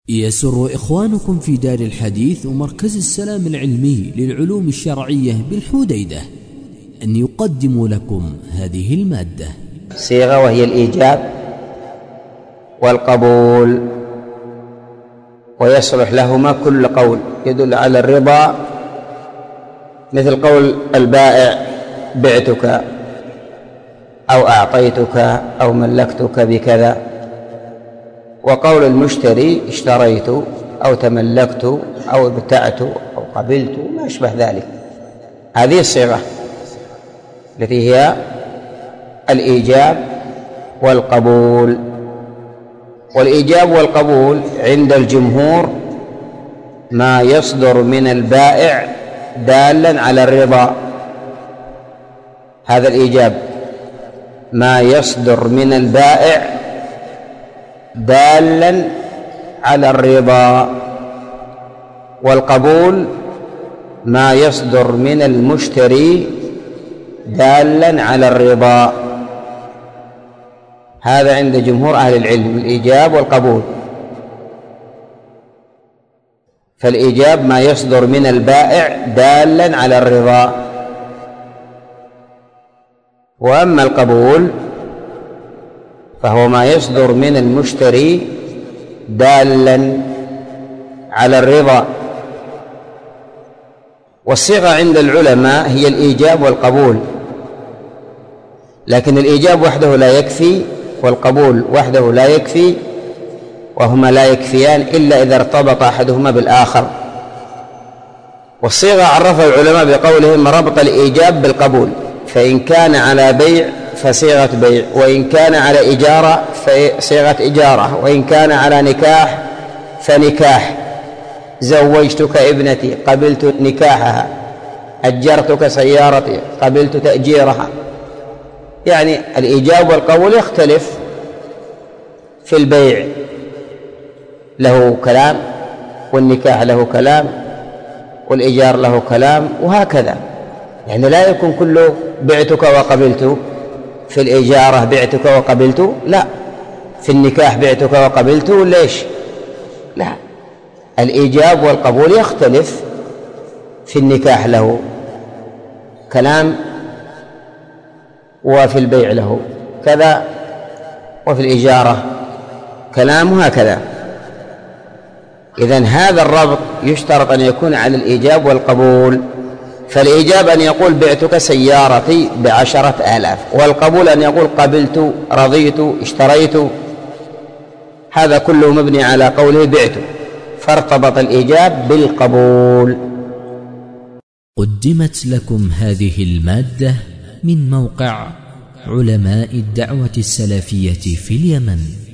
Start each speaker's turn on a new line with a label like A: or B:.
A: يسر إخوانكم في دار الحديث ومركز السلام العلمي للعلوم الشرعية بالحديدة أن يقدموا لكم هذه المادة.
B: صيغة وهي الإيجاب والقبول، ويصلح لهما كل قول يدل على الرضا، مثل قول البائع بعتك أو أعطيتك أو ملكتك بكذا، وقول المشتري اشتريت أو تملكت أو ابتعت أو قبلت، ما أشبه ذلك. هذه الصيغة التي هي الإيجاب والقبول. والإيجاب والقبول عند الجمهور ما يصدر من البائع دالا على الرضا. هذا الإيجاب ما يصدر من البائع دالا على الرضا، والقبول ما يصدر من المشتري دالا على الرضا. هذا عند جمهور أهل العلم الإيجاب والقبول. فالإيجاب ما يصدر من البائع دالا على الرضا، وأما القبول فهو ما يصدر من المشتري دالا على الرضا. والصيغة عند العلماء هي الإيجاب والقبول، لكن الإيجاب وحده لا يكفي والقبول وحده لا يكفي، وهما لا يكفيان إلا إذا ارتبط أحدهما بالآخر. والصيغة عرفها العلماء بقولهم ربط الإيجاب بالقبول، فإن كان على بيع فصيغة بيع، وإن كان على إجارة فصيغة إجارة، وإن كان على نكاح فنكاح. زوجتك ابنتي قبلت نكاحها، أجرتك سيارتي قبلت تأجيرها. يعني الإيجاب والقبول يختلف. في البيع له كلام، والنكاح له كلام، والإيجار له كلام، وهكذا. يعني لا يكون كله بعتك وقبلت. في الإجارة بعتك وقبلت، لا. في النكاح بعتك وقبلت، ليش؟ لا. الإيجاب والقبول يختلف. في النكاح له كلام، وفي البيع له كذا، وفي الإجارة كلام، وهكذا. إذن هذا الربط يشترط أن يكون على الإيجاب والقبول. فالإيجاب أن يقول بعتك سيارتي ب10,000، والقبول أن يقول قبلت، رضيت، اشتريت. هذا كله مبني على قوله بعت، فارتبط الإيجاب بالقبول.
A: قدمت لكم هذه المادة من موقع علماء الدعوة السلفية في اليمن.